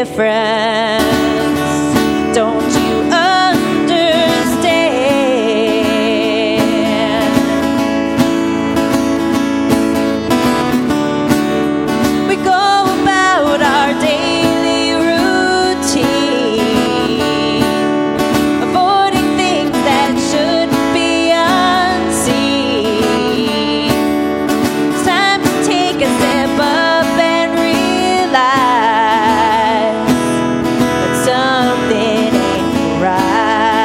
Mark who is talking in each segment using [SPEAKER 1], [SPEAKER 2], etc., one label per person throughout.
[SPEAKER 1] difference. Don't you understand? We go about our daily routine, avoiding things that shouldn't be unseen. It's time to take a step up and realize that something ain't right.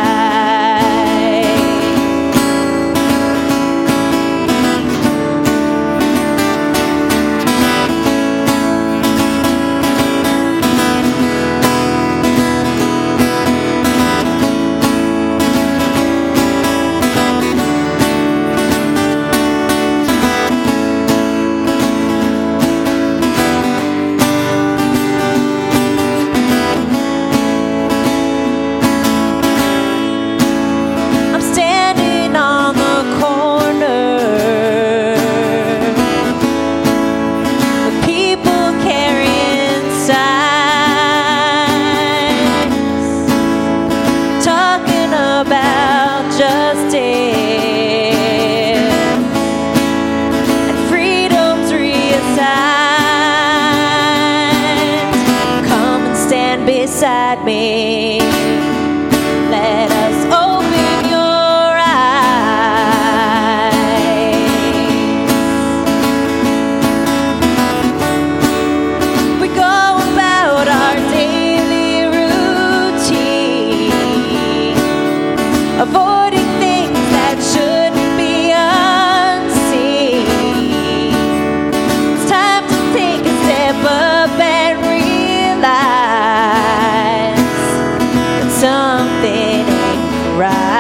[SPEAKER 1] I'm standing on the corner with people carrying signs, talking about justice and freedom's reassigned. Come and stand beside me. Let us open your eyes. We go about our daily routine, avoiding things that shouldn't be unseen. It's time to take a step up and realize that something ain't right.